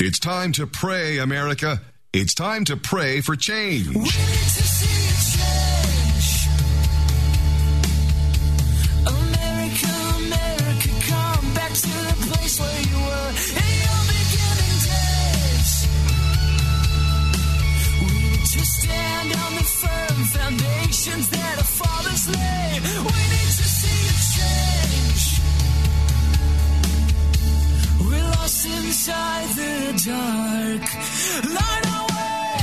It's time to pray, America. It's time to pray for change. We need to see a change. America, America, come back to the place where you were in your beginning days. We need to stand on the firm foundations that our fathers laid. We need to see a change. We're lost inside the dark. Light our way.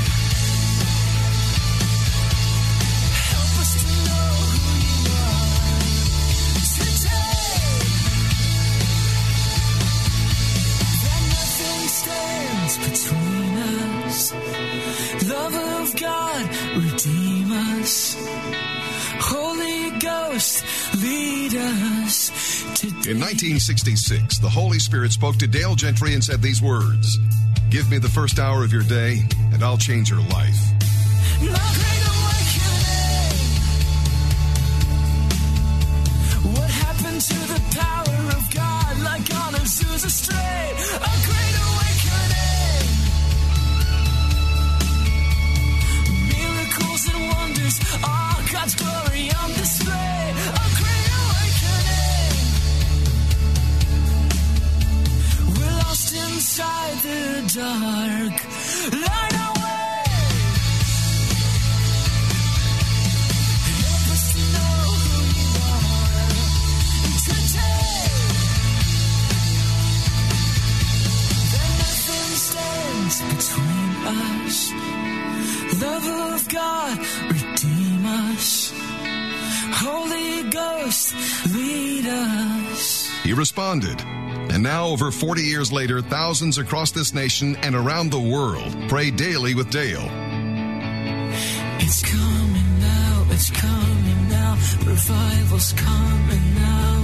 Help us to know who you are today. That nothing stands between us. Love of God, redeem us. Holy Ghost, lead us today. In 1966, the Holy Spirit spoke to Dale Gentry and said these words: "Give me the first hour of your day, and I'll change your life." No great awakening. What happened to the power of God, like on Azusa Strait? A great awakening. Miracles and wonders, all God's glory on display. A great awakening. We're lost inside the dark. Light our way. Help us to know who you are today. That nothing stands between us. Love of God, redeem us. Holy Ghost, lead us. He responded. And now, over 40 years later, thousands across this nation and around the world pray daily with Dale. It's coming now, it's coming now. Revival's coming now.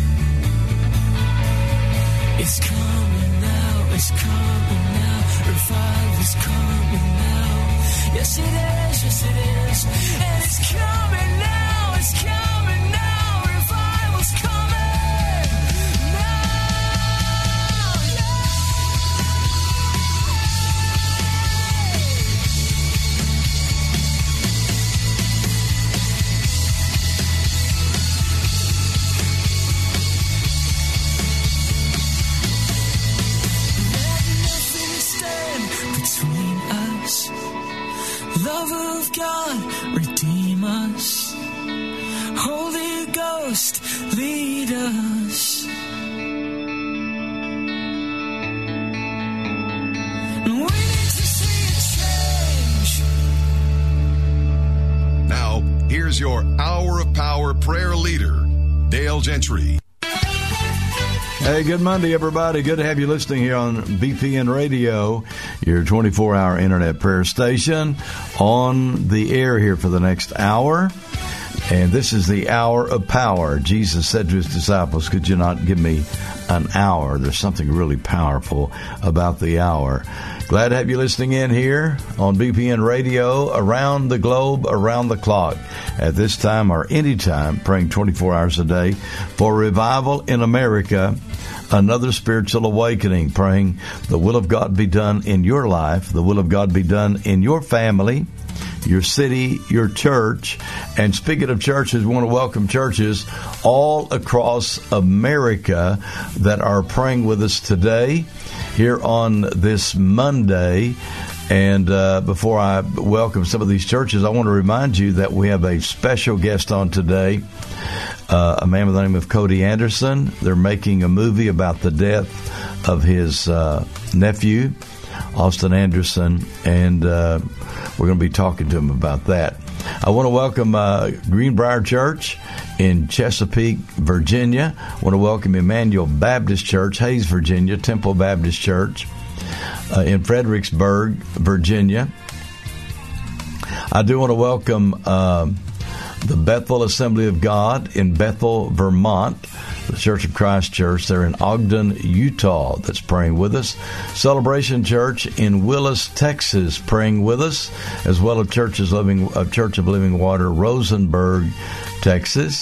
It's coming now, it's coming now. Revival's coming now. Yes, it is, yes, it is. And it's coming now, it's coming now. Revival's coming. Love of God, redeem us. Holy Ghost, lead us. We need to see a change. Now, here's your Hour of Power prayer leader, Dale Gentry. Hey, good Monday, everybody. Good to have you listening here on BPN Radio, your 24-hour internet prayer station, on the air here for the next hour. And this is the Hour of Power. Jesus said to his disciples, "Could you not give me an hour?" There's something really powerful about the hour. Glad to have you listening in here on BPN Radio, around the globe, around the clock, at this time or any time, praying 24 hours a day for revival in America, another spiritual awakening, praying the will of God be done in your life, the will of God be done in your family, your city, your church. And speaking of churches, we want to welcome churches all across America that are praying with us today here on this Monday. And before I welcome some of these churches, I want to remind you that we have a special guest on today, a man by the name of Cody Anderson. They're making a movie about the death of his nephew, Austin Anderson, and we're going to be talking to him about that. I want to welcome Greenbrier Church in Chesapeake, Virginia. I want to welcome Emmanuel Baptist Church, Hayes, Virginia, Temple Baptist Church in Fredericksburg, Virginia. I do want to welcome the Bethel Assembly of God in Bethel, Vermont, the Church of Christ Church. They're in Ogden, Utah, that's praying with us. Celebration Church in Willis, Texas, praying with us, as well as Church of Living Water, Rosenberg, Texas.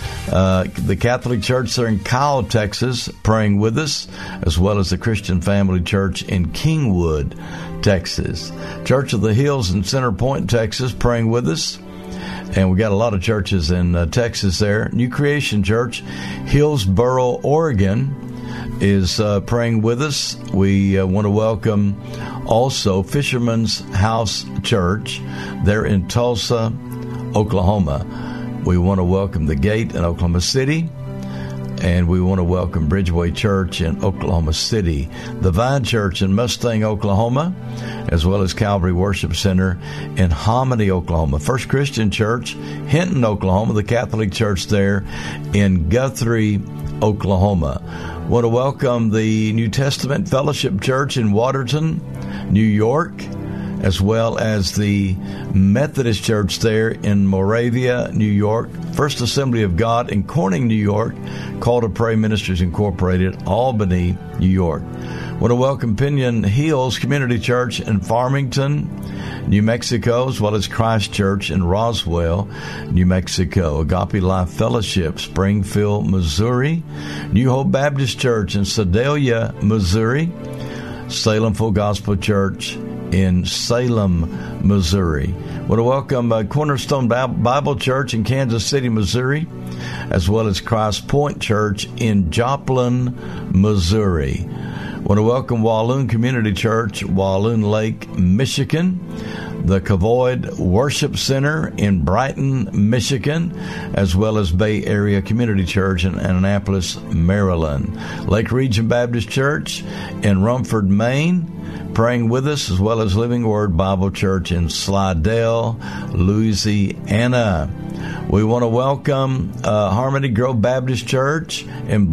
The Catholic Church there in Kyle, Texas, praying with us, as well as the Christian Family Church in Kingwood, Texas. Church of the Hills in Center Point, Texas, praying with us. And we got a lot of churches in Texas there. New Creation Church, Hillsboro, Oregon, is praying with us. We want to welcome also Fisherman's House Church there in Tulsa, Oklahoma. We want to welcome The Gate in Oklahoma City, and we want to welcome Bridgeway Church in Oklahoma City, the Vine Church in Mustang, Oklahoma, as well as Calvary Worship Center in Hominy, Oklahoma, First Christian Church, Hinton, Oklahoma, the Catholic Church there in Guthrie, Oklahoma. Want to welcome the New Testament Fellowship Church in Waterton, New York, as well as the Methodist Church there in Moravia, New York, First Assembly of God in Corning, New York, Call to Pray Ministries Incorporated, Albany, New York. Want to welcome Pinion Hills Community Church in Farmington, New Mexico, as well as Christ Church in Roswell, New Mexico. Agape Life Fellowship, Springfield, Missouri. New Hope Baptist Church in Sedalia, Missouri. Salem Full Gospel Church in Salem, Missouri. Want to welcome Cornerstone Bible Church in Kansas City, Missouri, as well as Christ Point Church in Joplin, Missouri. Want to welcome Walloon Community Church, Walloon Lake, Michigan, the Cavoid Worship Center in Brighton, Michigan, as well as Bay Area Community Church in Annapolis, Maryland. Lake Region Baptist Church in Rumford, Maine, praying with us, as well as Living Word Bible Church in Slidell, Louisiana. We want to welcome Harmony Grove Baptist Church in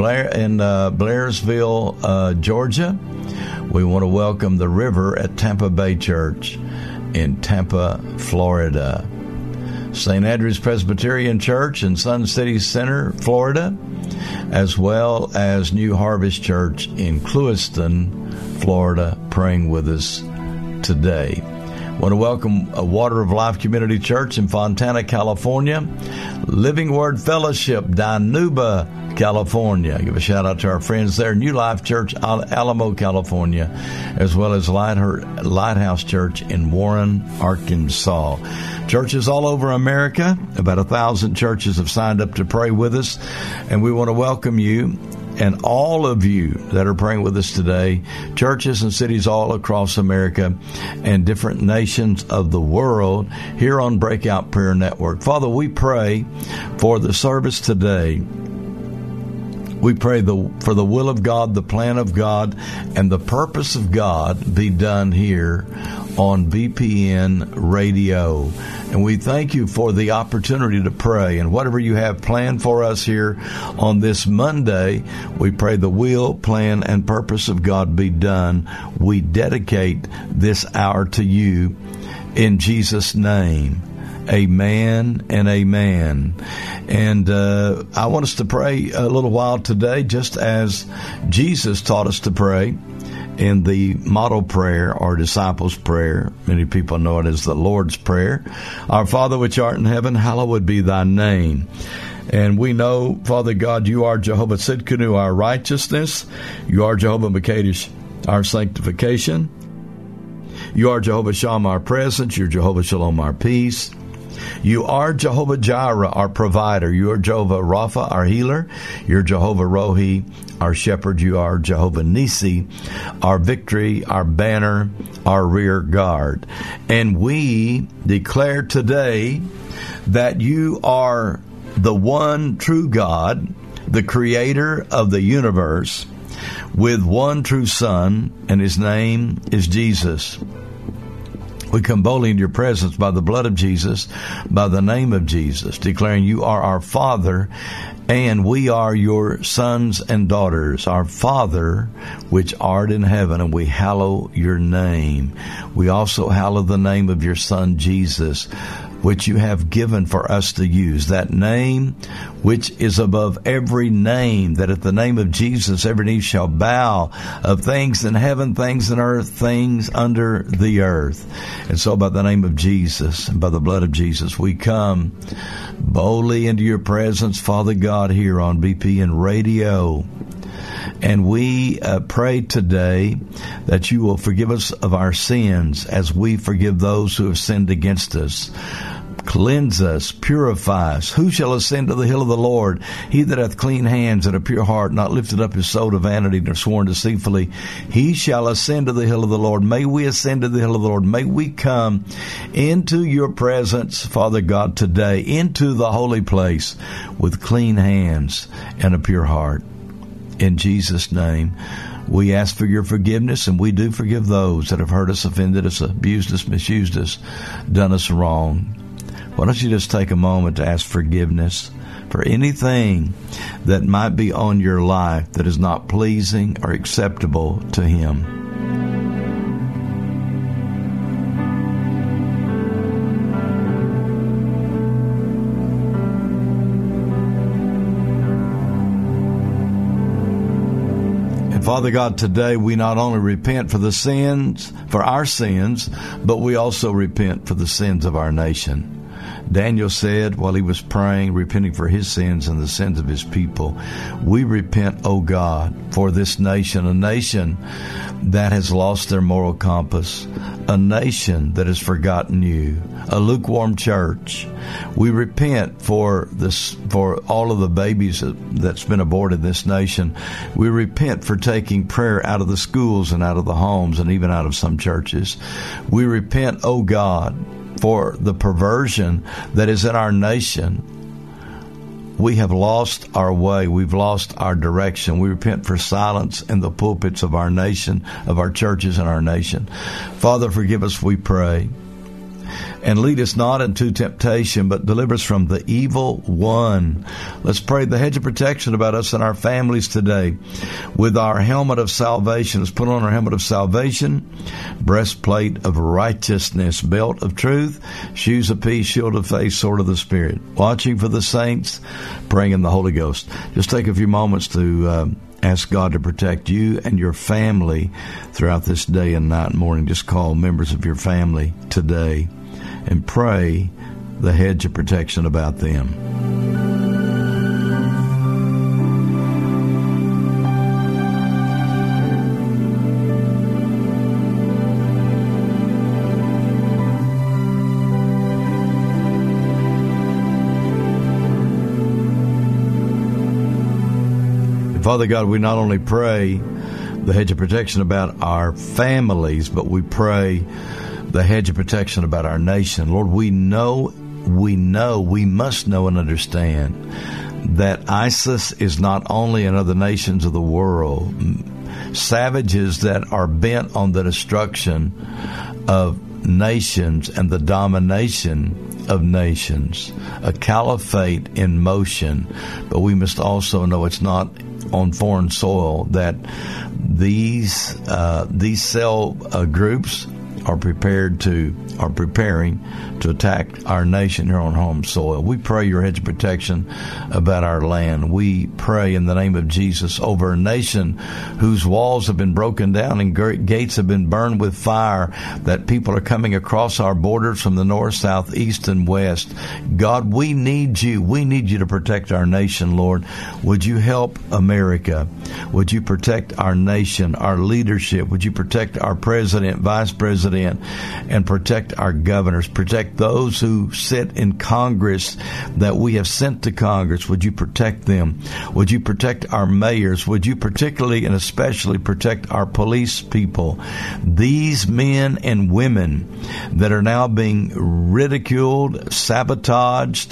Blairsville, Georgia. We want to welcome the River at Tampa Bay Church in Tampa, Florida. St. Andrew's Presbyterian Church in Sun City Center, Florida, as well as New Harvest Church in Clewiston, Florida, praying with us today. Want to welcome Water of Life Community Church in Fontana, California. Living Word Fellowship, Dinuba, California. Give a shout out to our friends there. New Life Church, Alamo, California, as well as Lighthouse Church in Warren, Arkansas. Churches all over America. About 1,000 churches have signed up to pray with us, and we want to welcome you. And all of you that are praying with us today, churches and cities all across America and different nations of the world here on Breakout Prayer Network. Father, we pray for the service today. We pray for the will of God, the plan of God, and the purpose of God be done here on BPN Radio. And we thank you for the opportunity to pray. And whatever you have planned for us here on this Monday, we pray the will, plan, and purpose of God be done. We dedicate this hour to you in Jesus' name. Amen and amen. And I want us to pray a little while today, just as Jesus taught us to pray in the model prayer or disciples' prayer. Many people know it as the Lord's Prayer. Our Father which art in heaven, hallowed be thy name. And we know, Father God, you are Jehovah Tsidkenu, our righteousness. You are Jehovah Makadesh, our sanctification. You are Jehovah Shammah, our presence. You're Jehovah Shalom, our peace. You are Jehovah Jireh, our provider. You are Jehovah Rapha, our healer. You're Jehovah Rohi, our shepherd. You are Jehovah Nisi, our victory, our banner, our rear guard. And we declare today that you are the one true God, the creator of the universe, with one true Son, and his name is Jesus. We come boldly into your presence by the blood of Jesus, by the name of Jesus, declaring you are our Father, and we are your sons and daughters. Our Father, which art in heaven, and we hallow your name. We also hallow the name of your Son, Jesus, which you have given for us to use, that name which is above every name, that at the name of Jesus every knee shall bow, of things in heaven, things in earth, things under the earth. And so by the name of Jesus and by the blood of Jesus, we come boldly into your presence, Father God, here on BPN Radio. And we pray today that you will forgive us of our sins as we forgive those who have sinned against us. Cleanse us, purify us. Who shall ascend to the hill of the Lord? He that hath clean hands and a pure heart, not lifted up his soul to vanity, nor sworn deceitfully. He shall ascend to the hill of the Lord. May we ascend to the hill of the Lord. May we come into your presence, Father God, today, into the holy place with clean hands and a pure heart. In Jesus' name, we ask for your forgiveness, and we do forgive those that have hurt us, offended us, abused us, misused us, done us wrong. Why don't you just take a moment to ask forgiveness for anything that might be on your life that is not pleasing or acceptable to Him. Father God, today we not only repent for our sins, but we also repent for the sins of our nation. Daniel said while he was praying, repenting for his sins and the sins of his people, we repent, O God, for this nation, a nation that has lost their moral compass, a nation that has forgotten you, a lukewarm church. We repent for all of the babies that's been aborted in this nation. We repent for taking prayer out of the schools and out of the homes and even out of some churches. We repent, O God, for the perversion that is in our nation. We have lost our way. We've lost our direction. We repent for silence in the pulpits of our nation, of our churches and our nation. Father, forgive us, we pray. And lead us not into temptation, but deliver us from the evil one. Let's pray the hedge of protection about us and our families today. With our helmet of salvation, let's put on our helmet of salvation, breastplate of righteousness, belt of truth, shoes of peace, shield of faith, sword of the Spirit. Watching for the saints, praying in the Holy Ghost. Just take a few moments to ask God to protect you and your family throughout this day and night and morning. Just call members of your family today and pray the hedge of protection about them. Father God, we not only pray the hedge of protection about our families, but we pray the hedge of protection about our nation. Lord, we must know and understand that ISIS is not only in other nations of the world, savages that are bent on the destruction of nations and the domination of nations, a caliphate in motion. But we must also know it's not on foreign soil, that these cell groups are preparing to attack our nation here on home soil. We pray your hedge of protection about our land. We pray in the name of Jesus over a nation whose walls have been broken down and gates have been burned with fire, that people are coming across our borders from the north, south, east, and west. God, we need you. We need you to protect our nation, Lord. Would you help America? Would you protect our nation, our leadership? Would you protect our president, vice president, and protect our governors? Protect those who sit in Congress that we have sent to Congress. Would you protect them? Would you protect our mayors? Would you particularly and especially protect our police people? These men and women that are now being ridiculed, sabotaged,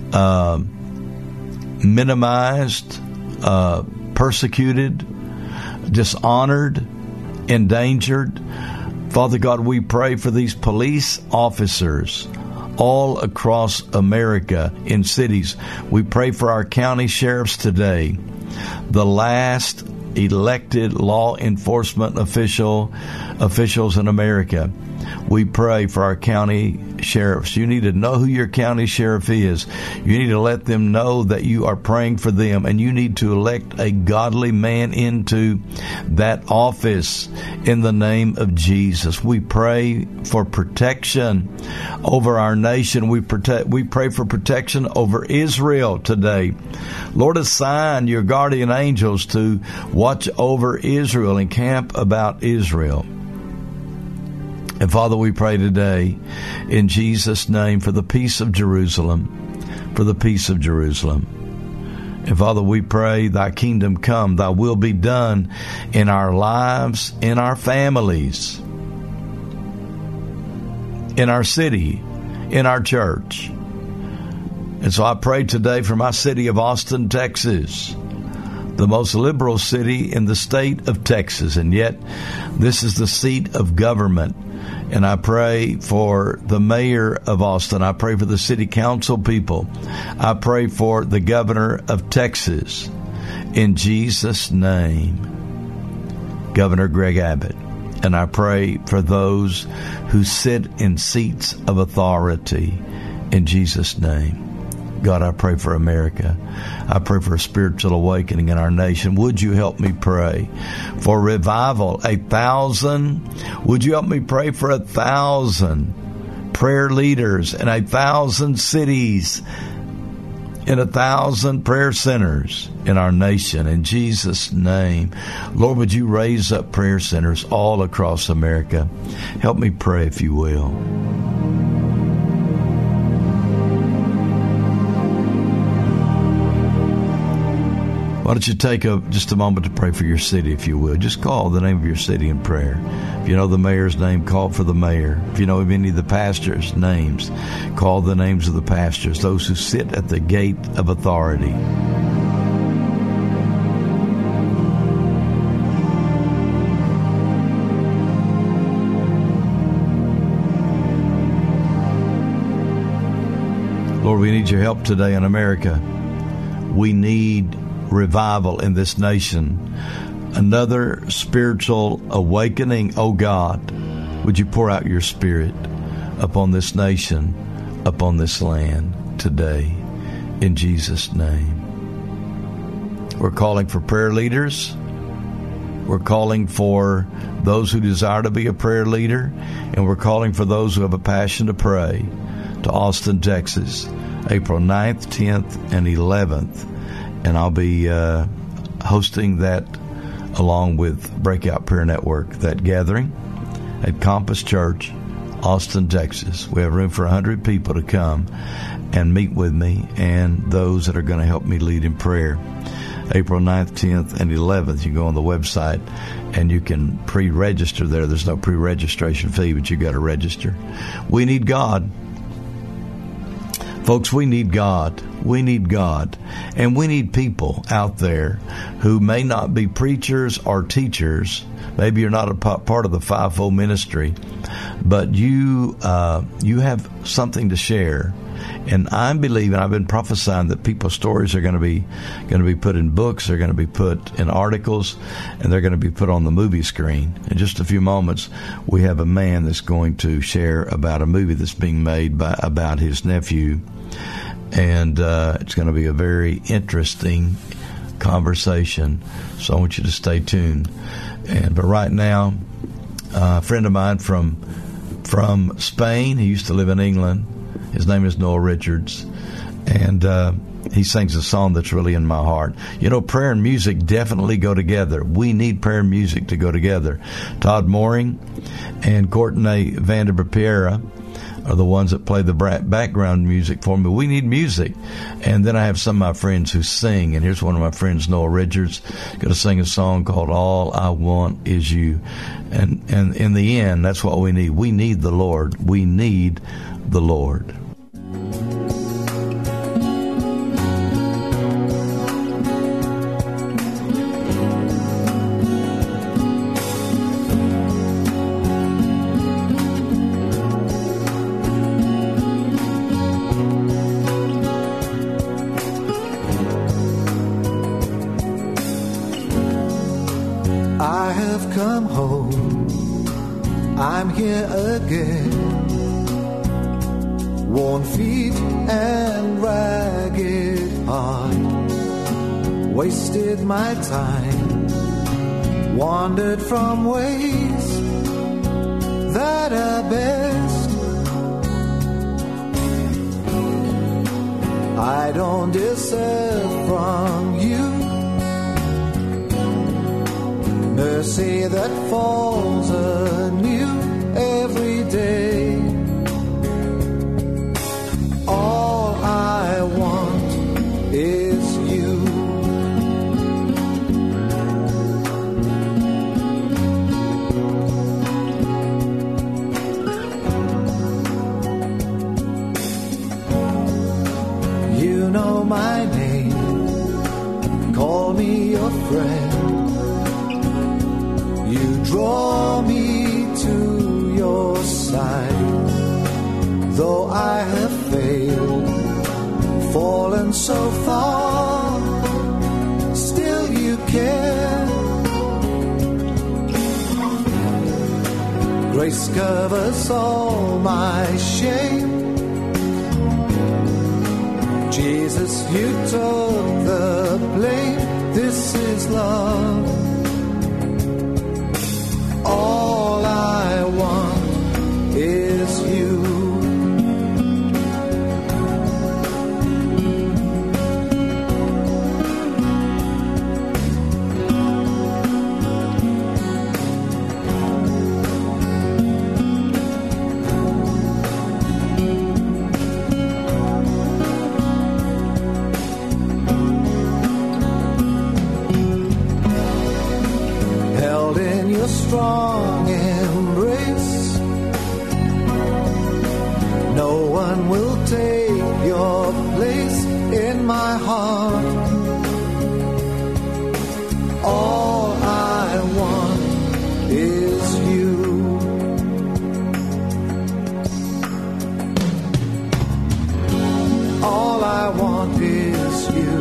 minimized, persecuted, dishonored, endangered. Father God, we pray for these police officers all across America in cities. We pray for our county sheriffs today. The last elected law enforcement officials in America. We pray for our county sheriffs. You need to know who your county sheriff is. You need to let them know that you are praying for them, and you need to elect a godly man into that office in the name of Jesus. We pray for protection over our nation. We pray for protection over Israel today. Lord, assign your guardian angels to watch over Israel and camp about Israel. And Father, we pray today in Jesus' name for the peace of Jerusalem, for the peace of Jerusalem. And Father, we pray thy kingdom come, thy will be done in our lives, in our families, in our city, in our church. And so I pray today for my city of Austin, Texas, the most liberal city in the state of Texas, and yet this is the seat of government. And I pray for the mayor of Austin. I pray for the city council people. I pray for the governor of Texas. In Jesus' name, Governor Greg Abbott. And I pray for those who sit in seats of authority. In Jesus' name. God, I pray for America. I pray for a spiritual awakening in our nation. Would you help me pray for revival? 1,000. Would you help me pray for 1,000 prayer leaders in 1,000 cities, in 1,000 prayer centers in our nation? In Jesus' name. Lord, would you raise up prayer centers all across America? Help me pray, if you will. Why don't you take just a moment to pray for your city, if you will. Just call the name of your city in prayer. If you know the mayor's name, call for the mayor. If you know of any of the pastors' names, call the names of the pastors, those who sit at the gate of authority. Lord, we need your help today in America. We need revival in this nation, another spiritual awakening. Oh God, would you pour out your Spirit upon this nation, upon this land today, in Jesus' name. We're calling for prayer leaders. We're calling for those who desire to be a prayer leader, and we're calling for those who have a passion to pray, to Austin, Texas, April 9th, 10th, and 11th. And I'll be hosting that along with Breakout Prayer Network, that gathering at Compass Church, Austin, Texas. We have room for 100 people to come and meet with me and those that are going to help me lead in prayer. April 9th, 10th, and 11th. You go on the website and you can pre-register there. There's no pre-registration fee, but you got to register. We need God. Folks, we need God. We need God. And we need people out there who may not be preachers or teachers. Maybe you're not a part of the fivefold ministry, but you have something to share. And I'm believing, I've been prophesying that people's stories are going to be put in books, they're going to be put in articles, and they're going to be put on the movie screen. In just a few moments, we have a man that's going to share about a movie that's being made about his nephew. And it's going to be a very interesting conversation. So I want you to stay tuned. But right now, a friend of mine from Spain, he used to live in England. His name is Noel Richards. And he sings a song that's really in my heart. You know, prayer and music definitely go together. We need prayer and music to go together. Todd Mooring and Courtney Vanderbepiera are the ones that play the background music for me. We need music. And then I have some of my friends who sing. And here's one of my friends, Noel Richards, going to sing a song called All I Want Is You. And in the end, that's what we need. We need the Lord. We need the Lord. I'm here again, worn feet and ragged heart, wasted my time, wandered from ways that are best. I don't deserve from you mercy that falls anew every day. All I want is you. You know my name, call me your friend. You draw me to your side. Though I have failed, fallen so far, still you care. Grace covers all my shame. Jesus, you took the blame. This is love. All I want is you. Strong embrace. No one will take your place in my heart. All I want is you. All I want is you.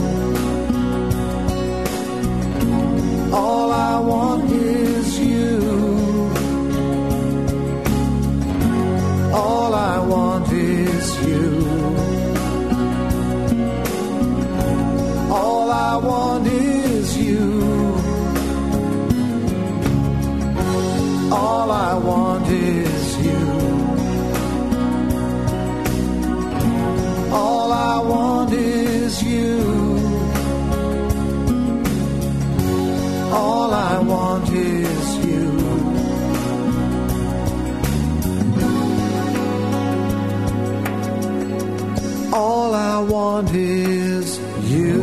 All I want is you. All I want is you. All I want is you. All I want is you. All I want is you. All I want is you. All I want is you.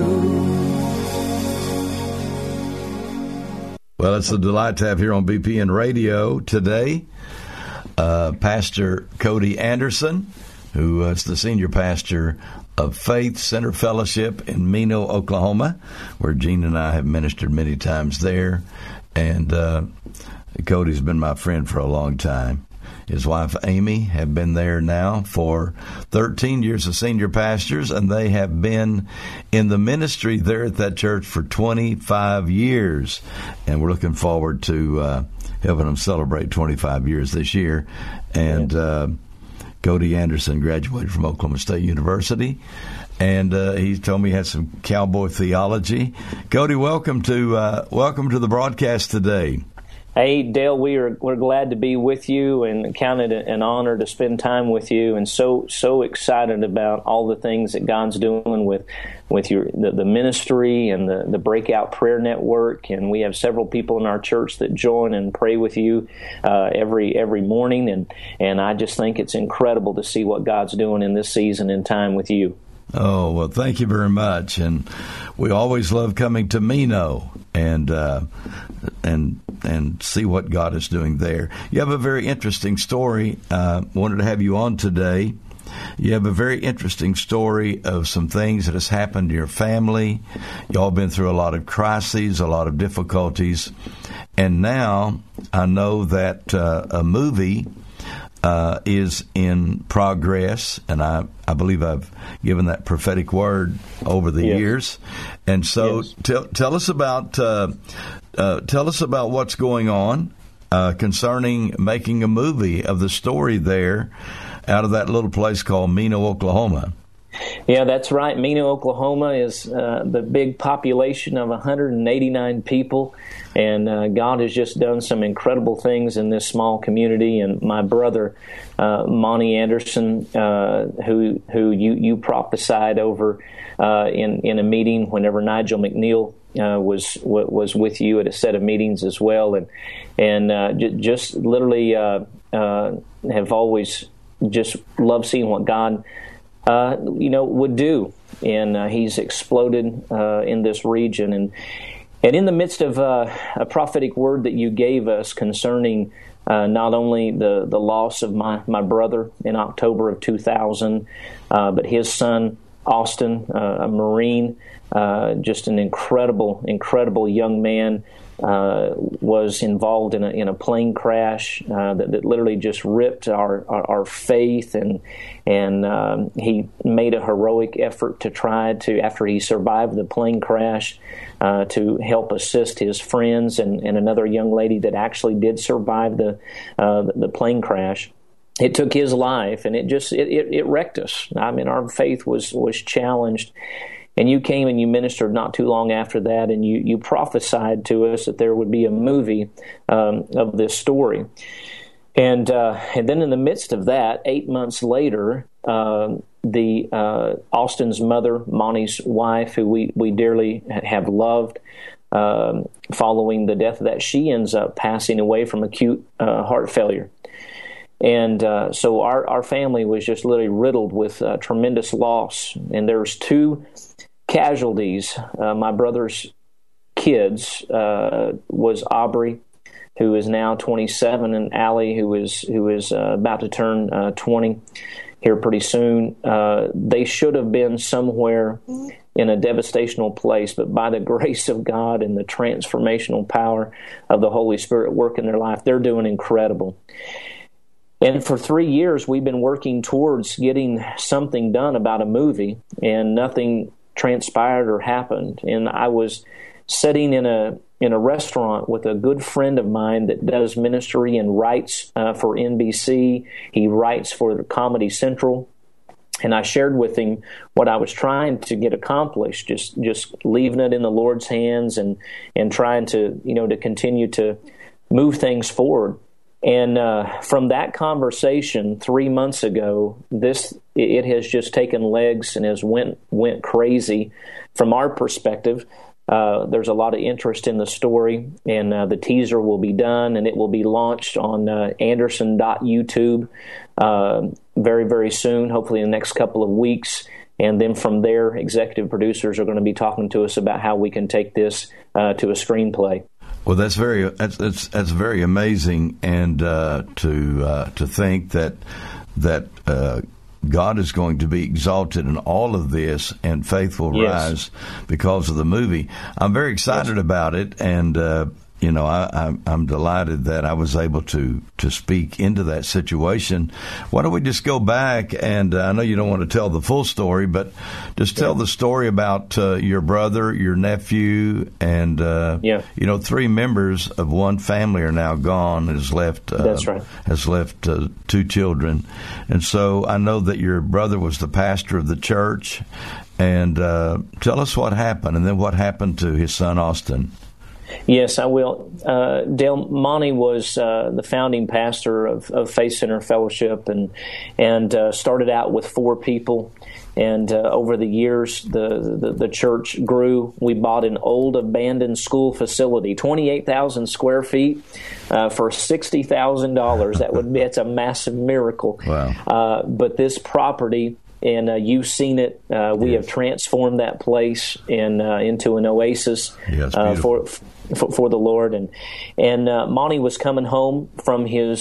Well, it's a delight to have here on BPN Radio today Pastor Cody Anderson, who is the senior pastor of Faith Center Fellowship in Mino, Oklahoma, where Gene and I have ministered many times there. And Cody's been my friend for a long time. His wife, Amy, have been there now for 13 years as senior pastors, and they have been in the ministry there at that church for 25 years. And we're looking forward to helping them celebrate 25 years this year. And Cody Anderson graduated from Oklahoma State University, and he told me he had some cowboy theology. Cody, welcome to the broadcast today. Hey, Dale, we're glad to be with you and count it an honor to spend time with you, and so excited about all the things that God's doing with the ministry and the Breakout Prayer Network. And we have several people in our church that join and pray with you every morning, and I just think it's incredible to see what God's doing in this season and time with you. Oh, well, thank you very much. And we always love coming to Mino and see what God is doing there. You have a very interesting story. Wanted to have you on today. You have a very interesting story of some things that has happened to your family. Y'all been through a lot of crises, a lot of difficulties. And now I know that a movie is in progress, and I believe I've given that prophetic word over the years. And so tell us about what's going on concerning making a movie of the story there out of that little place called Mino, Oklahoma. Yeah, that's right. Mino, Oklahoma is the big population of 189 people, and God has just done some incredible things in this small community. And my brother, Monty Anderson, who you prophesied over in a meeting whenever Nigel McNeil was with you at a set of meetings as well, and just literally have always just loved seeing what God would do, and he's exploded in this region, and in the midst of a prophetic word that you gave us concerning not only the loss of my brother in October of 2000, but his son Austin, a Marine, just an incredible young man. Was involved in a plane crash that literally just ripped our faith, and he made a heroic effort to try to, after he survived the plane crash, to help assist his friends and another young lady that actually did survive the plane crash. It took his life, and it wrecked us. I mean, our faith was challenged. And you came and you ministered not too long after that, and you prophesied to us that there would be a movie of this story. And then in the midst of that, 8 months later, Austin's mother, Monty's wife, who we dearly have loved, following the death of that, she ends up passing away from acute heart failure. And so our family was just literally riddled with tremendous loss. And there was two casualties. My brother's kids was Aubrey, who is now 27, and Allie, who is about to turn 20 here pretty soon. They should have been somewhere in a devastational place, but by the grace of God and the transformational power of the Holy Spirit work in their life, they're doing incredible. And for 3 years, we've been working towards getting something done about a movie, and nothing transpired or happened. And I was sitting in a restaurant with a good friend of mine that does ministry and writes for NBC. He writes for Comedy Central. And I shared with him what I was trying to get accomplished, just leaving it in the Lord's hands and trying to, to continue to move things forward. And from that conversation 3 months ago, it has just taken legs and has went crazy. From our perspective, there's a lot of interest in the story, and the teaser will be done, and it will be launched on Anderson.YouTube very, very soon, hopefully in the next couple of weeks. And then from there, executive producers are going to be talking to us about how we can take this to a screenplay. Well, that's very amazing, and to think that God is going to be exalted in all of this, and faith will rise because of the movie. I'm very excited about it, and I'm delighted that I was able to speak into that situation. Why don't we just go back, and I know you don't want to tell the full story, but just tell the story about your brother, your nephew, and 3 members of one family are now gone. Has left. That's right. Has left 2 children, and so I know that your brother was the pastor of the church. And tell us what happened, and then what happened to his son Austin. Yes, I will. Dale, Monty was the founding pastor of Faith Center Fellowship, and started out with 4 people. And over the years, the church grew. We bought an old abandoned school facility, 28,000 square feet, for $60,000. It's a massive miracle. Wow! But this property, and you've seen it. We have transformed that place into an oasis for the Lord. And Monty was coming home from his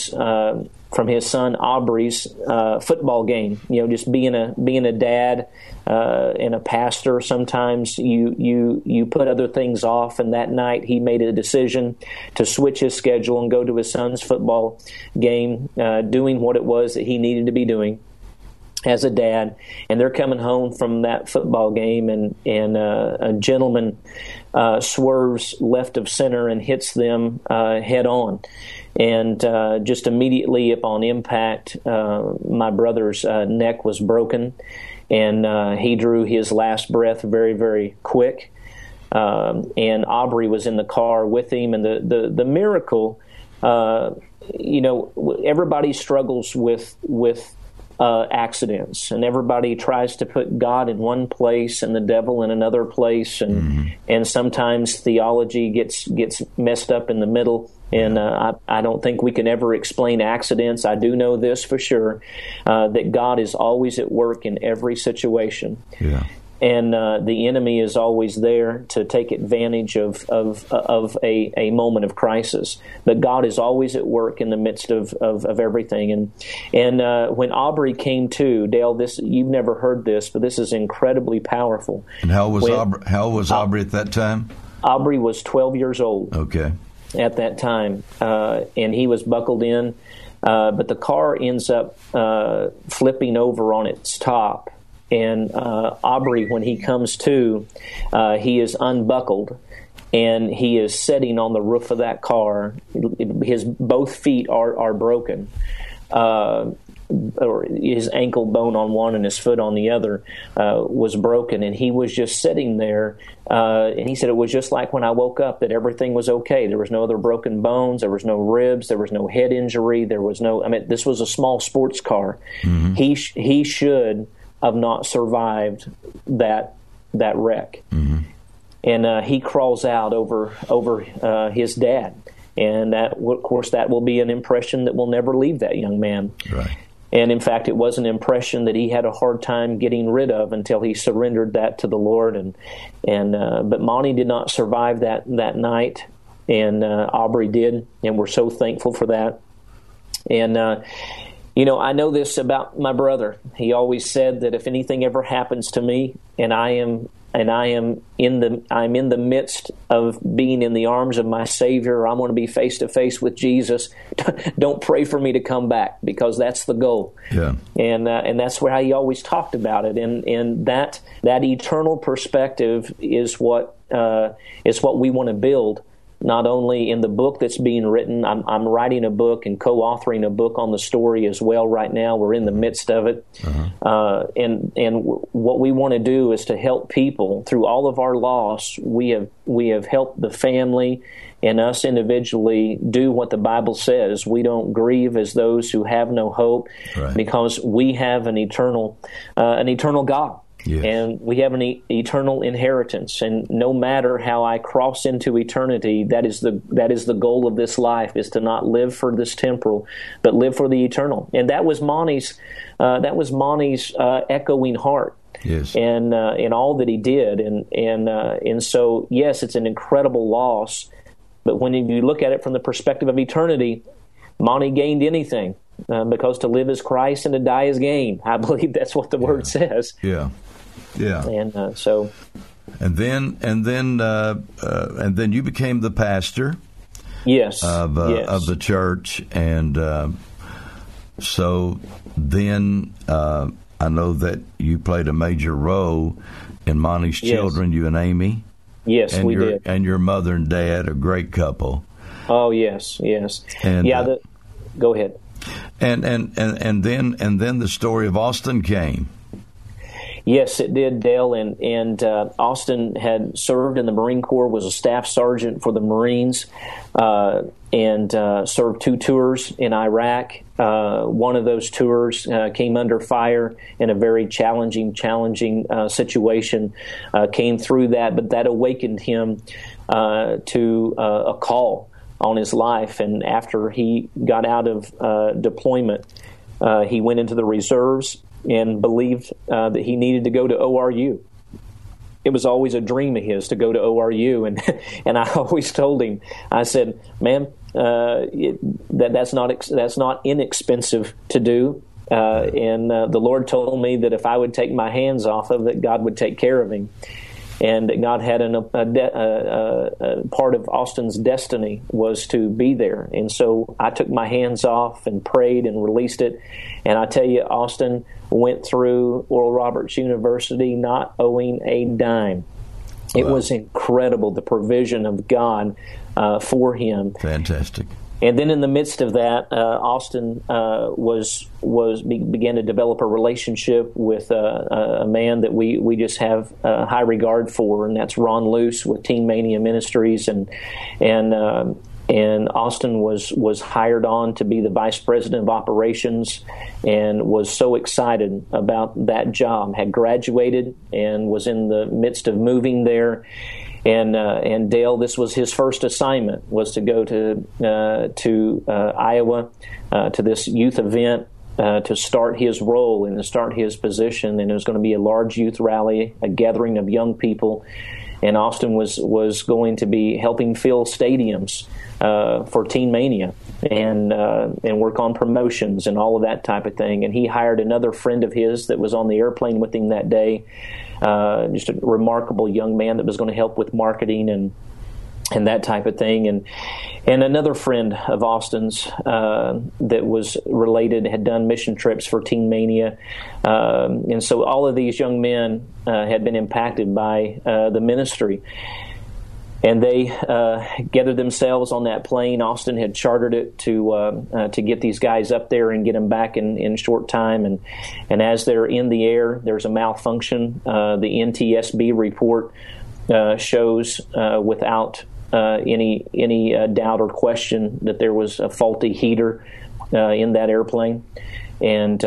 son Aubrey's football game. Just being a dad and a pastor. Sometimes you put other things off. And that night he made a decision to switch his schedule and go to his son's football game, doing what it was that he needed to be doing. as a dad, and they're coming home from that football game, and a gentleman swerves left of center and hits them head on. And just immediately upon impact, my brother's neck was broken, and he drew his last breath very, very quick. And Aubrey was in the car with him, and the miracle, everybody struggles with accidents, and everybody tries to put God in one place and the devil in another place, and sometimes theology gets messed up in the middle. And I don't think we can ever explain accidents. I do know this for sure, that God is always at work in every situation. Yeah. And the enemy is always there to take advantage of a moment of crisis. But God is always at work in the midst of everything. And when Aubrey came to, Dale, you've never heard this, but this is incredibly powerful. And how was Aubrey at that time? Aubrey was 12 years old. Okay. At that time, and he was buckled in, but the car ends up flipping over on its top. And Aubrey, when he comes to, he is unbuckled, and he is sitting on the roof of that car. His both feet are broken, or his ankle bone on one and his foot on the other was broken, and he was just sitting there. And he said it was just like when I woke up, that everything was okay. There was no other broken bones. There was no ribs. There was no head injury. There was no. I mean, this was a small sports car. Mm-hmm. He should have not survived that wreck. Mm-hmm. And he crawls out over his dad, and that, of course, that will be an impression that will never leave that young man. Right. And in fact, it was an impression that he had a hard time getting rid of until he surrendered that to the Lord. But Monty did not survive that night, and Aubrey did, and we're so thankful for that. And I know this about my brother. He always said that if anything ever happens to me, and I'm in the midst of being in the arms of my Savior, or I'm going to be face to face with Jesus, don't pray for me to come back, because that's the goal. Yeah. And that's where he always talked about it. And that eternal perspective is what we want to build. Not only in the book that's being written, I'm writing a book and co-authoring a book on the story as well right now. We're in the midst of it. Uh-huh. And what we want to do is to help people through all of our loss. We have helped the family and us individually do what the Bible says. We don't grieve as those who have no hope, right, because we have an eternal God. Yes. And we have an eternal inheritance, and no matter how I cross into eternity, that is the goal of this life, is to not live for this temporal, but live for the eternal. And that was Monty's echoing heart. Yes. And in all that he did, and so yes, it's an incredible loss. But when you look at it from the perspective of eternity, Monty gained anything, because to live is Christ and to die is gain. I believe that's what the Word says. Yeah. Yeah, and so, and then you became the pastor. Yes, of the church, and so then I know that you played a major role in Monty's children. You and Amy. Yes, and we did. And your mother and dad, a great couple. Oh yes. And go ahead. And then the story of Austin came. Yes, it did, Dale, and Austin had served in the Marine Corps, was a staff sergeant for the Marines, and served 2 tours in Iraq. One of those tours came under fire in a very challenging situation, came through that, but that awakened him to a call on his life, and after he got out of deployment, he went into the reserves and believed that he needed to go to ORU. It was always a dream of his to go to ORU, and I always told him, I said, "Man, that's not inexpensive to do." And the Lord told me that if I would take my hands off of it, God would take care of him. and that God had a part of Austin's destiny was to be there. And so I took my hands off and prayed and released it. And I tell you, Austin went through Oral Roberts University not owing a dime. It was incredible, the provision of God for him. Fantastic. And then in the midst of that, Austin began to develop a relationship with a man that we just have high regard for, and that's Ron Luce with Teen Mania Ministries, and Austin was hired on to be the vice president of operations, and was so excited about that job. Had graduated and was in the midst of moving there. And Dale, this was his first assignment, was to go to Iowa to this youth event to start his role and to start his position. And it was going to be a large youth rally, a gathering of young people. And Austin was going to be helping fill stadiums for Teen Mania and work on promotions and all of that type of thing. And he hired another friend of his that was on the airplane with him that day. Just a remarkable young man that was going to help with marketing and that type of thing, and another friend of Austin's that was related had done mission trips for Teen Mania, and so all of these young men had been impacted by the ministry. And they gathered themselves on that plane. Austin had chartered it to get these guys up there and get them back in short time. And as they're in the air, there's a malfunction. The NTSB report shows without any doubt or question that there was a faulty heater in that airplane, and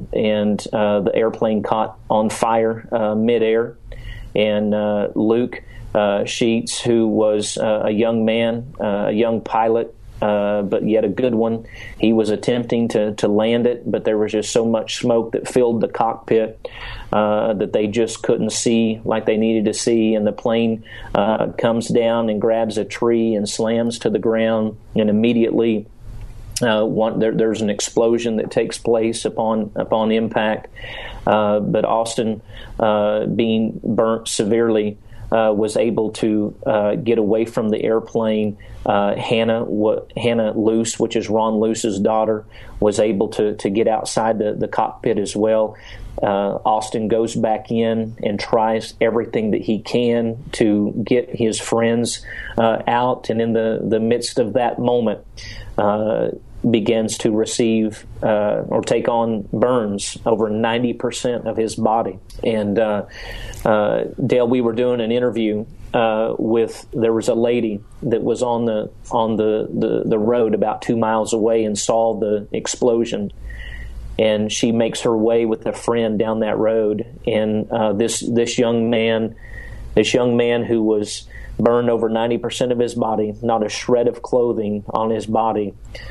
the airplane caught on fire midair. And Luke Sheets, who was a young man, a young pilot, but yet a good one. He was attempting to land it, but there was just so much smoke that filled the cockpit that they just couldn't see like they needed to see. And the plane comes down and grabs a tree and slams to the ground, and immediately there's an explosion that takes place upon impact. But Austin, being burnt severely, was able to get away from the airplane. Hannah Luce, which is Ron Luce's daughter, was able to get outside the cockpit as well. Austin goes back in and tries everything that he can to get his friends out, and in the midst of that moment, begins to receive or take on burns over 90% of his body. And Dale, we were doing an interview there was a lady that was on the road about 2 miles away and saw the explosion. And she makes her way with a friend down that road, and this young man who was burned over 90% of his body, not a shred of clothing on his body,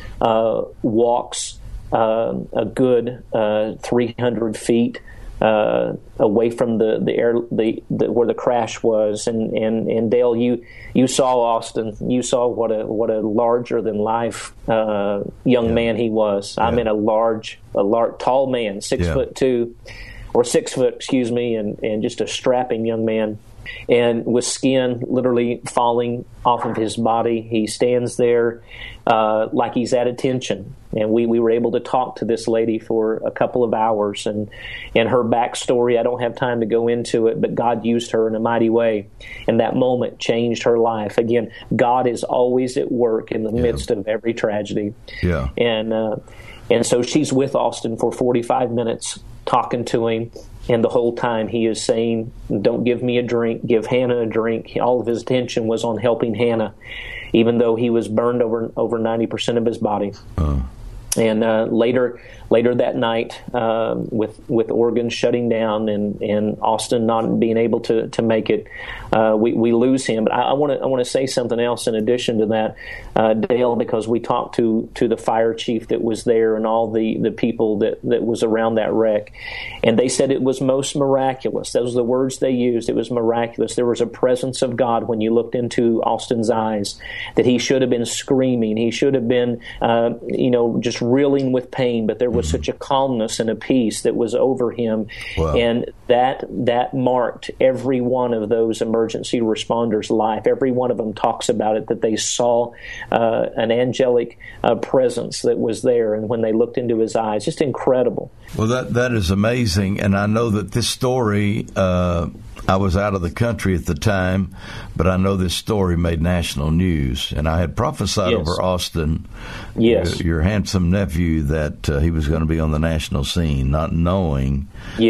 walks a good 300 feet away from the air where the crash was. And Dale, you saw Austin. You saw what a larger than life young man he was. I mean, a large, tall man, 6'2", or 6 foot, excuse me, and just a strapping young man. And with skin literally falling off of his body, he stands there like he's at attention. And we were able to talk to this lady for a couple of hours. And her backstory, I don't have time to go into it, but God used her in a mighty way. And that moment changed her life. Again, God is always at work in the midst of every tragedy. Yeah. And so she's with Austin for 45 minutes, talking to him. And the whole time he is saying, "Don't give me a drink, give Hannah a drink." All of his attention was on helping Hannah, even though he was burned over 90% of his body. And later that night, with Oregon shutting down and Austin not being able to make it, we lose him. But I want to say something else in addition to that, Dale, because we talked to the fire chief that was there and all the people that was around that wreck, and they said it was most miraculous. Those are the words they used. It was miraculous. There was a presence of God when you looked into Austin's eyes, that he should have been screaming. He should have been, just reeling with pain, but there was such a calmness and a peace that was over him. Wow. And that marked every one of those emergency responders' life. Every one of them talks about it, that they saw an angelic presence that was there, and when they looked into his eyes, just incredible. Well, that is amazing, and I know that this story, I was out of the country at the time, but I know this story made national news, and I had prophesied over Austin, your handsome nephew, that he was going to be on the national scene, not knowing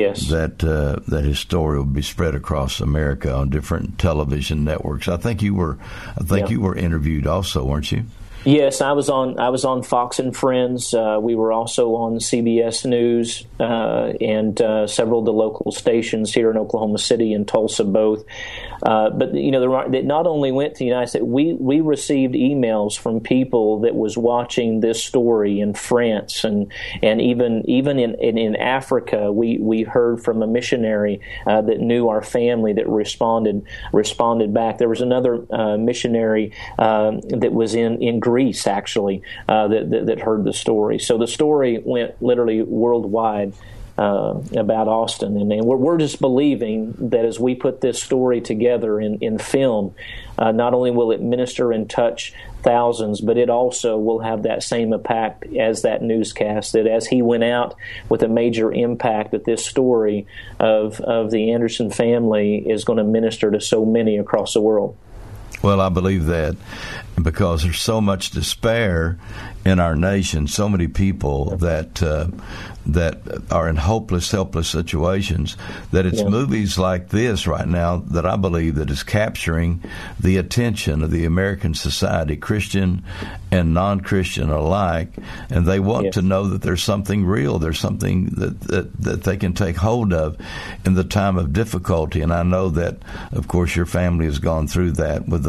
that his story would be spread across America on different television networks. I think you were interviewed also, weren't you? Yes, I was on Fox and Friends. We were also on CBS News and several of the local stations here in Oklahoma City and Tulsa, both. But that not only went to the United States, we received emails from people that was watching this story in France and even in Africa. We heard from a missionary that knew our family that responded back. There was another missionary that was in Greece, actually, that heard the story. So the story went literally worldwide about Austin. And we're just believing that as we put this story together in film, not only will it minister and touch thousands, but it also will have that same impact as that newscast, that as he went out with a major impact, that this story of the Anderson family is going to minister to so many across the world. Well, I believe that because there's so much despair in our nation, so many people that are in hopeless, helpless situations, that it's movies like this right now that I believe that is capturing the attention of the American society, Christian and non-Christian alike, and they want to know that there's something real, there's something that they can take hold of in the time of difficulty. And I know that, of course, your family has gone through that with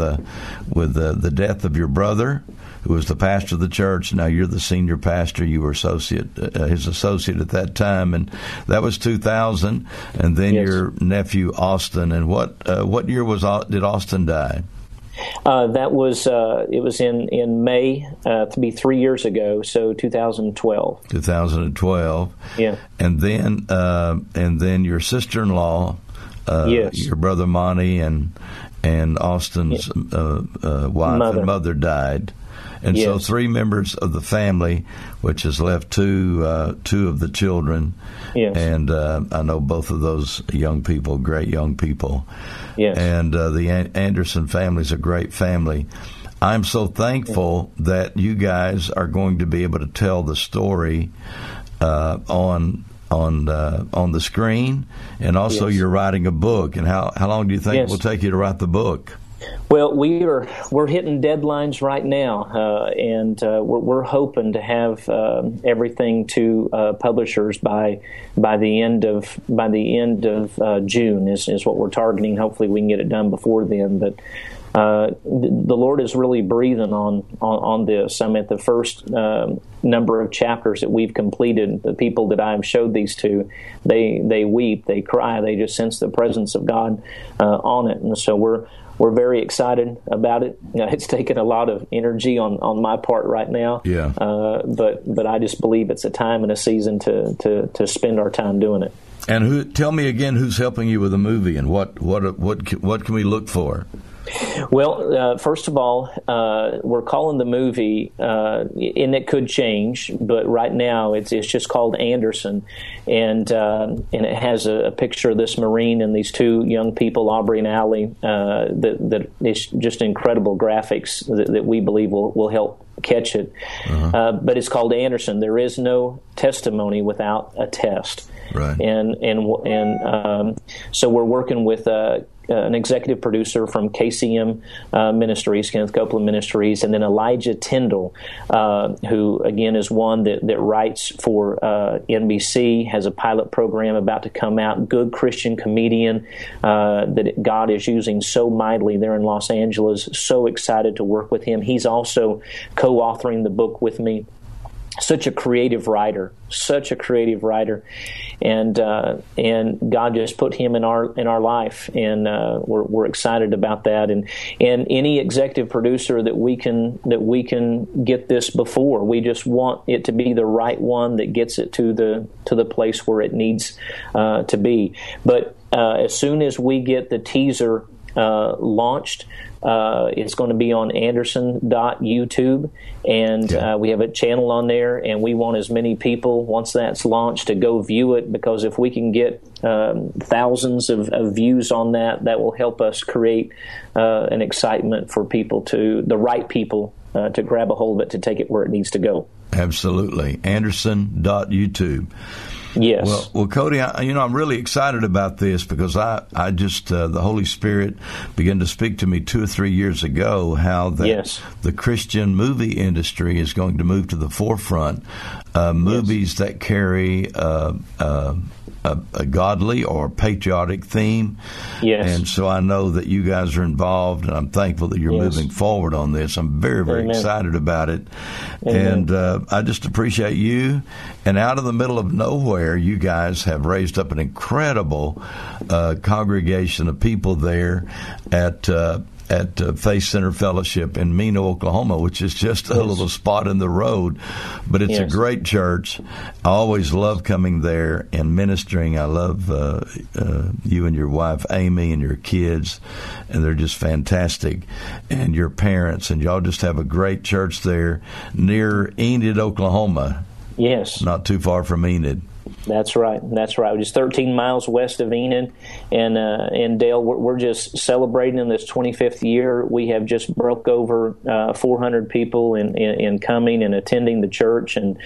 the death of your brother, who was the pastor of the church. Now you're the senior pastor. You were his associate at that time, and that was 2000. And then your nephew Austin. And what year did Austin die? That was it was in May, to be 3 years ago, so 2012. 2012. Yeah. And then your sister-in-law, your brother Monty, and Austin's wife and mother died. And so 3 members of the family, which has left two of the children. Yes. And I know both of those young people, great young people. Yes. And the Anderson family is a great family. I'm so thankful that you guys are going to be able to tell the story on the screen, and also you're writing a book. And how long do you think it will take you to write the book? Well, we're hitting deadlines right now, and we're hoping to have everything to publishers by the end of June is what we're targeting. Hopefully, we can get it done before then. But the Lord is really breathing on this. I'm at the first number of chapters that we've completed. The people that I've showed these to, they weep, they cry, they just sense the presence of God on it, and so we're very excited about it. It's taken a lot of energy on my part right now. Yeah. But I just believe it's a time and a season to spend our time doing it. And tell me again who's helping you with the movie, and what can we look for? Well, first of all, we're calling the movie, and it could change, but right now it's just called Anderson, and it has a picture of this Marine and these 2 young people, Aubrey and Allie, that is just incredible graphics that we believe will help catch it. Uh-huh. But it's called Anderson. There is no testimony without a test. Right. And so we're working with an executive producer from KCM Ministries, Kenneth Copeland Ministries, and then Elijah Tyndall, who again is one that writes for NBC, has a pilot program about to come out, good Christian comedian that God is using so mightily there in Los Angeles. So excited to work with him. He's also co-authoring the book with me. such a creative writer, and God just put him in our life, and we're excited about that. And any executive producer that we can get this before, we just want it to be the right one that gets it to the place where it needs to be. But as soon as we get the teaser launched, it's going to be on Anderson.YouTube, and we have a channel on there, and we want as many people, once that's launched, to go view it, because if we can get thousands of views on that will help us create an excitement for people, the right people, to grab a hold of it, to take it where it needs to go. Absolutely. Anderson.YouTube. Yes. Well, Cody, I'm really excited about this, because I just the Holy Spirit began to speak to me 2 or 3 years ago how that the Christian movie industry is going to move to the forefront. Movies that carry a godly or patriotic theme. Yes. And so I know that you guys are involved, and I'm thankful that you're moving forward on this. I'm very, very excited about it. Amen. And I just appreciate you. And out of the middle of nowhere, you guys have raised up an incredible congregation of people there at Faith Center Fellowship in Mino, Oklahoma, which is just a little spot in the road, but it's a great church. I always love coming there and ministering. I love you and your wife, Amy, and your kids, and they're just fantastic, and your parents, and y'all just have a great church there near Enid, Oklahoma. Yes. Not too far from Enid. That's right. We're just 13 miles west of Enid, and Dale, we're just celebrating in this 25th year. We have just broke over 400 people in coming and attending the church, and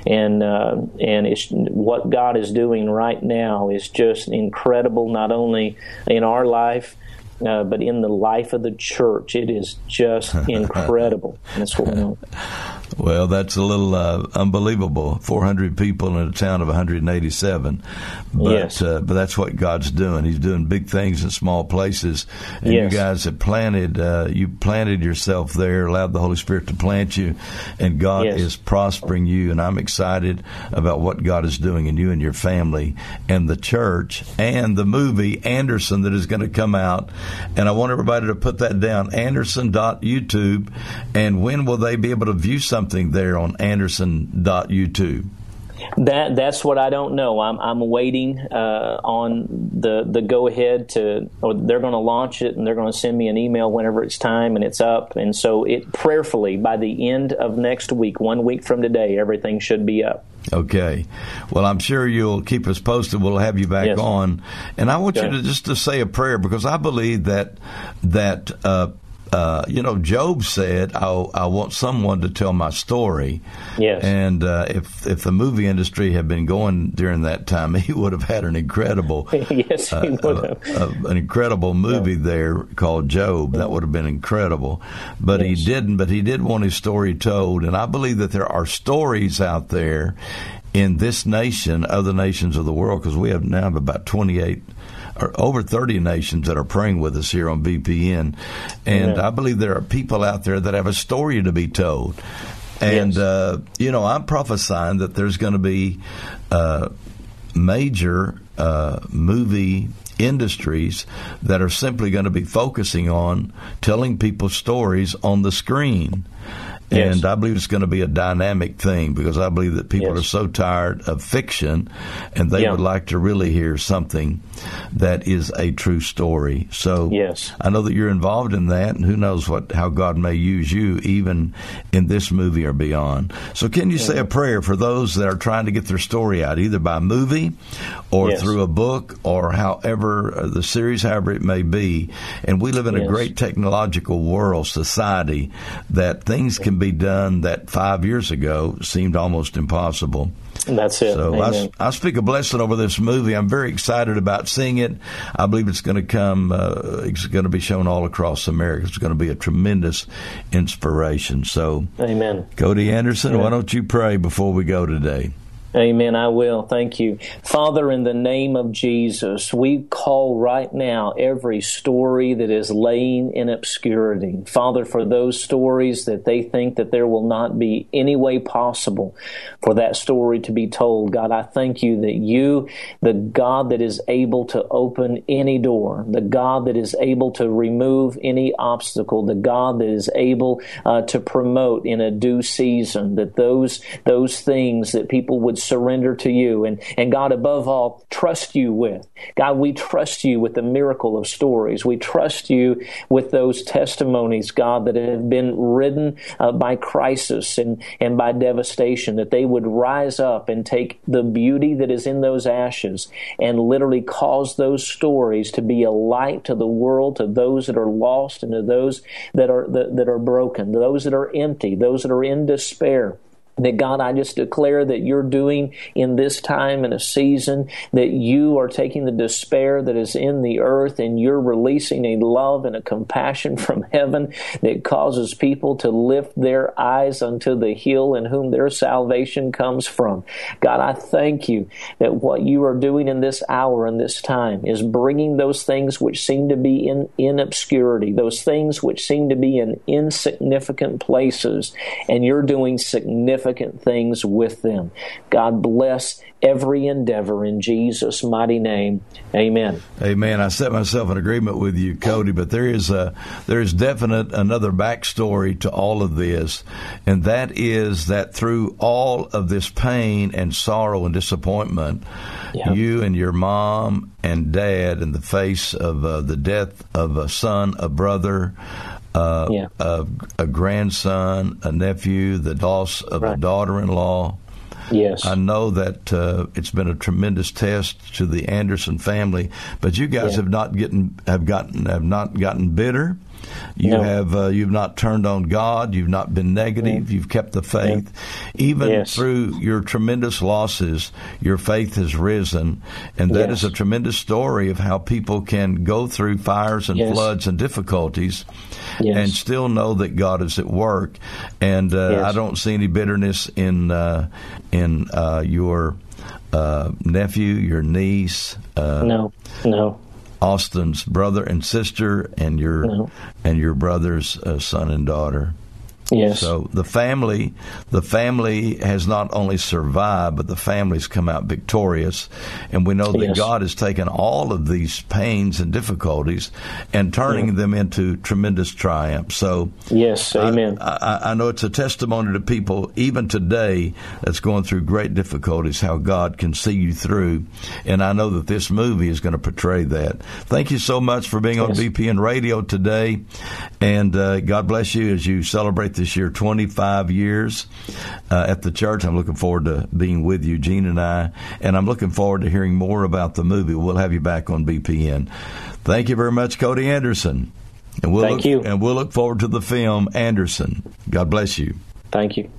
it's, what God is doing right now is just incredible. Not only in our life, but in the life of the church, it is just incredible. That's going on. Well, that's a little unbelievable. 400 people in a town of 187. But that's what God's doing. He's doing big things in small places. And you guys have planted yourself there, allowed the Holy Spirit to plant you, and God is prospering you. And I'm excited about what God is doing in you and your family and the church and the movie Anderson that is going to come out. And I want everybody to put that down, Anderson.YouTube. And when will they be able to view something there on Anderson.YouTube? That's what I don't know. I'm waiting on the go ahead or they're going to launch it, and they're going to send me an email whenever it's time and it's up. And so it prayerfully, by the end of next week, 1 week from today, everything should be up. Okay. Well, I'm sure you'll keep us posted. We'll have you back on. And I want you to say a prayer, because I believe that Job said, I want someone to tell my story. Yes. And if the movie industry had been going during that time, he would have had an incredible yes, he would have. An incredible movie there called Job. That would have been incredible. But he didn't. But he did want his story told. And I believe that there are stories out there in this nation, other nations of the world, because we have now about 28 or over 30 nations that are praying with us here on BPN. And I believe there are people out there that have a story to be told. And, I'm prophesying that there's going to be major movie industries that are simply going to be focusing on telling people stories on the screen. And I believe it's going to be a dynamic thing, because I believe that people are so tired of fiction, and they would like to really hear something that is a true story. So I know that you're involved in that, and who knows how God may use you even in this movie or beyond. So can you say a prayer for those that are trying to get their story out, either by movie or through a book, or however the series, however it may be? And we live in a great technological world, society, that things can be done that 5 years ago seemed almost impossible. That's it. So I speak a blessing over this movie. I'm very excited about seeing it. I believe it's going to come. It's going to be shown all across America. It's going to be a tremendous inspiration. So, Amen. Cody Anderson, why don't you pray before we go today? Amen. I will. Thank you. Father, in the name of Jesus, we call right now every story that is laying in obscurity. Father, for those stories that they think that there will not be any way possible for that story to be told, God, I thank you that you, the God that is able to open any door, the God that is able to remove any obstacle, the God that is able to promote in a due season, that those things that people would surrender to you and God, above all, trust you with. God, we trust you with the miracle of stories. We trust you with those testimonies, God, that have been ridden by crisis and by devastation, that they would rise up and take the beauty that is in those ashes and literally cause those stories to be a light to the world, to those that are lost and to those that are broken, those that are empty, those that are in despair. That God, I just declare that you're doing in this time and a season, that you are taking the despair that is in the earth and you're releasing a love and a compassion from heaven that causes people to lift their eyes unto the hill in whom their salvation comes from. God, I thank you that what you are doing in this hour and this time is bringing those things which seem to be in obscurity, those things which seem to be in insignificant places, and you're doing significant things with them. God bless every endeavor in Jesus' mighty name. Amen. Amen. I set myself in agreement with you, Cody, but there is definite another backstory to all of this, and that is that through all of this pain and sorrow and disappointment, you and your mom and dad, in the face of the death of a son, a brother, a grandson, a nephew, the loss of a daughter-in-law. Yes, I know that it's been a tremendous test to the Anderson family, but you guys have not gotten bitter. You've not turned on God. You've not been negative. You've kept the faith. Even through your tremendous losses, your faith has risen. And that is a tremendous story of how people can go through fires and floods and difficulties and still know that God is at work. And I don't see any bitterness in your nephew, your niece. No. Austin's brother and sister, and your brother's son and daughter. Yes. So the family has not only survived, but the family's come out victorious. And we know that God has taken all of these pains and difficulties and turning them into tremendous triumph. So yes, amen. I know it's a testimony to people even today that's going through great difficulties, how God can see you through. And I know that this movie is going to portray that. Thank you so much for being on BPN Radio today. And God bless you as you celebrate this year 25 years at the church. I'm looking forward to being with you, Gene and I, and I'm looking forward to hearing more about the movie. We'll have you back on BPN. Thank you very much, Cody Anderson. And we'll look forward to the film Anderson. God bless you. Thank you.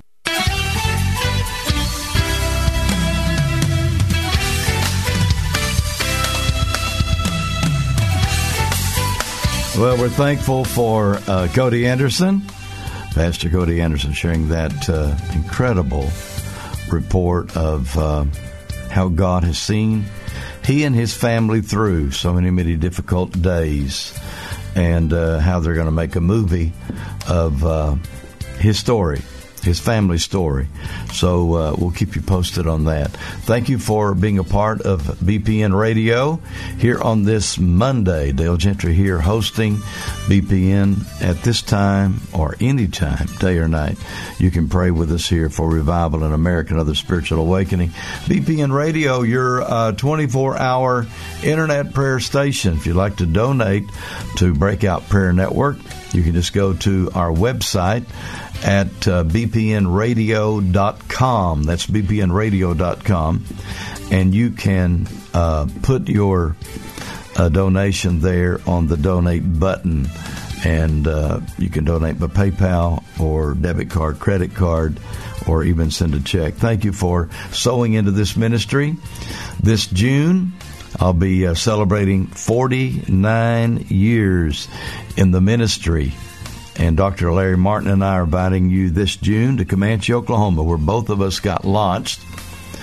Well, we're thankful for Cody Anderson, Pastor Cody Anderson, sharing that incredible report of how God has seen he and his family through so many difficult days, and how they're going to make a movie of his story, his family story. So we'll keep you posted on that. Thank you for being a part of BPN Radio here on this Monday. Dale Gentry here hosting BPN at this time or any time, day or night. You can pray with us here for revival in America and other spiritual awakening. BPN Radio, your 24-hour internet prayer station. If you'd like to donate to Breakout Prayer Network, you can just go to our website at bpnradio.com. That's bpnradio.com. And you can put your donation there on the donate button. And you can donate by PayPal or debit card, credit card, or even send a check. Thank you for sowing into this ministry. This June, I'll be celebrating 49 years in the ministry. And Dr. Larry Martin and I are inviting you this June to Comanche, Oklahoma, where both of us got launched.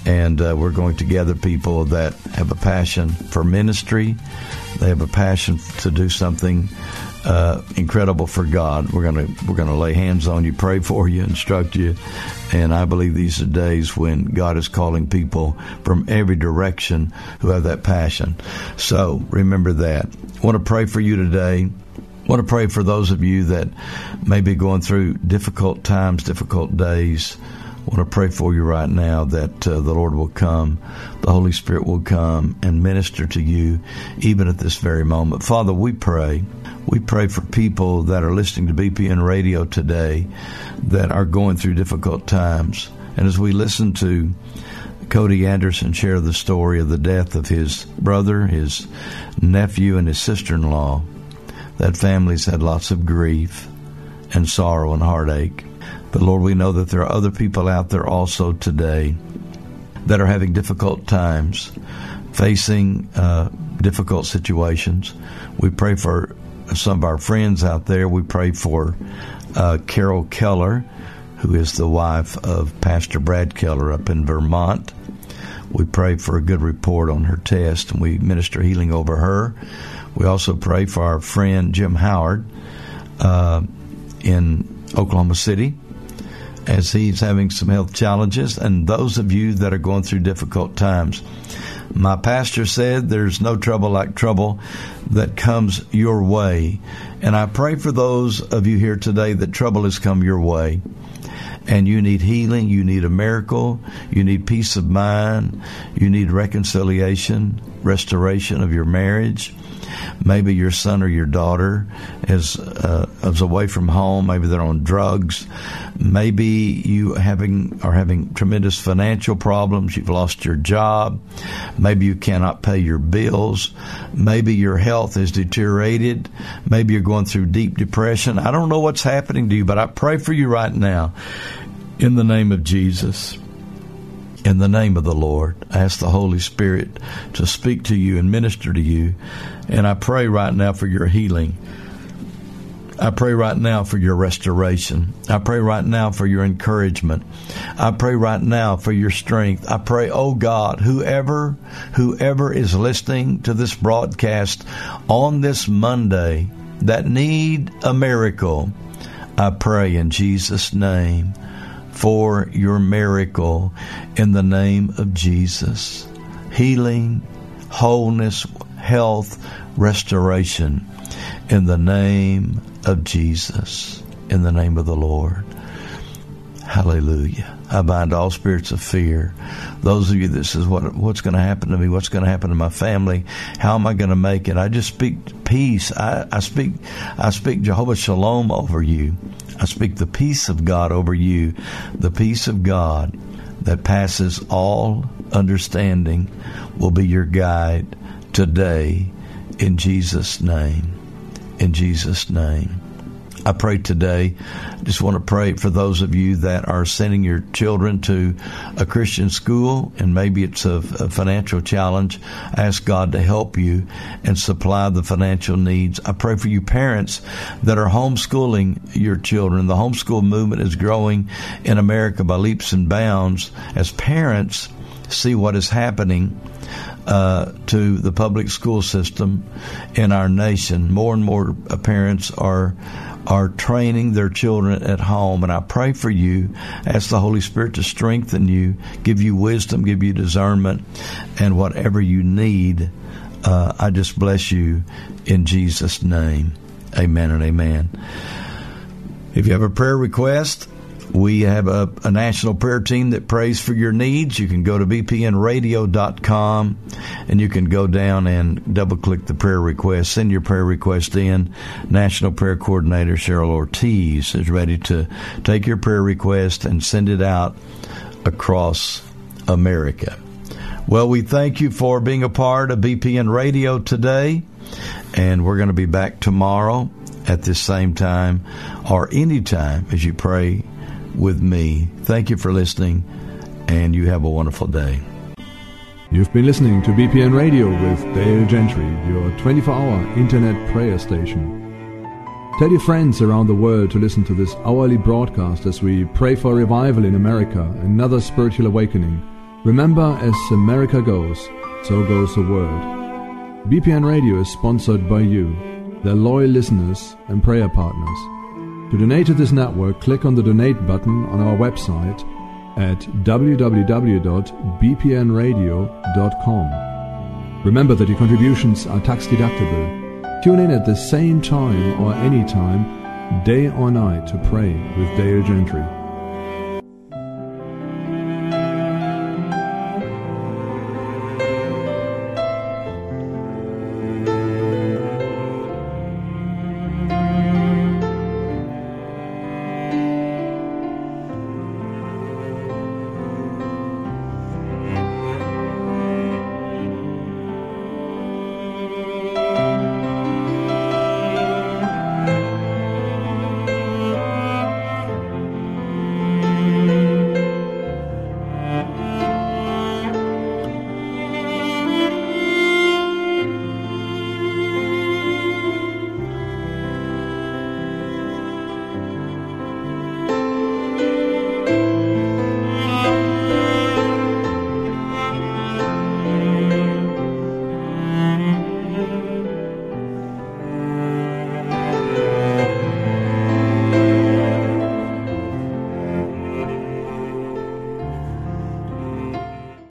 And we're going to gather people that have a passion for ministry. They have a passion to do something incredible for God. We're gonna lay hands on you, pray for you, instruct you, and I believe these are days when God is calling people from every direction who have that passion. So remember that. I want to pray for you today. I want to pray for those of you that may be going through difficult times, difficult days. I want to pray for you right now that the Lord will come, the Holy Spirit will come and minister to you even at this very moment. Father, we pray for people that are listening to BPN Radio today that are going through difficult times. And as we listen to Cody Anderson share the story of the death of his brother, his nephew, and his sister-in-law, that family's had lots of grief and sorrow and heartache. But Lord, we know that there are other people out there also today that are having difficult times, facing difficult situations. We pray for some of our friends out there. We pray for Carol Keller, who is the wife of Pastor Brad Keller up in Vermont. We pray for a good report on her test, and we minister healing over her. We also pray for our friend Jim Howard in Oklahoma City, as he's having some health challenges, and those of you that are going through difficult times. My pastor said there's no trouble like trouble that comes your way. And I pray for those of you here today that trouble has come your way. And you need healing, you need a miracle, you need peace of mind, you need reconciliation, restoration of your marriage. Maybe your son or your daughter is away from home. Maybe they're on drugs. Maybe you are having tremendous financial problems. You've lost your job. Maybe you cannot pay your bills. Maybe your health is deteriorated. Maybe you're going through deep depression. I don't know what's happening to you, but I pray for you right now in the name of Jesus. In the name of the Lord, I ask the Holy Spirit to speak to you and minister to you. And I pray right now for your healing. I pray right now for your restoration. I pray right now for your encouragement. I pray right now for your strength. I pray, oh God, whoever is listening to this broadcast on this Monday that need a miracle, I pray in Jesus' name for your miracle in the name of Jesus. Healing, wholeness, health, restoration in the name of Jesus, in the name of the Lord. Hallelujah. I bind all spirits of fear. Those of you that says, what's going to happen to me? What's going to happen to my family? How am I going to make it? I just speak peace. I speak Jehovah Shalom over you. I speak the peace of God over you, the peace of God that passes all understanding will be your guide today in Jesus' name. In Jesus' name. I pray today, I just want to pray for those of you that are sending your children to a Christian school, and maybe it's a financial challenge. I ask God to help you and supply the financial needs. I pray for you parents that are homeschooling your children. The homeschool movement is growing in America by leaps and bounds as parents see what is happening to the public school system in our nation. More and more parents are training their children at home, and I pray for you. Ask the Holy Spirit to strengthen you, give you wisdom, give you discernment, and whatever you need, I just bless you in Jesus' name. Amen and amen. If you have a prayer request, we have a national prayer team that prays for your needs. You can go to bpnradio.com and you can go down and double-click the prayer request. Send your prayer request in. National Prayer Coordinator Cheryl Ortiz is ready to take your prayer request and send it out across America. Well, we thank you for being a part of BPN Radio today, and we're going to be back tomorrow at this same time or any time as you pray with me. Thank you for listening, and you have a wonderful day. You've been listening to BPN Radio with Dale Gentry, your 24-hour internet prayer station. Tell your friends around the world to listen to this hourly broadcast as we pray for revival in America, another spiritual awakening, Remember, as America goes, so goes the world. BPN Radio is sponsored by you, their loyal listeners and prayer partners. To donate to this network, click on the donate button on our website at www.bpnradio.com. Remember that your contributions are tax deductible. Tune in at the same time or any time, day or night, to pray with Dale Gentry.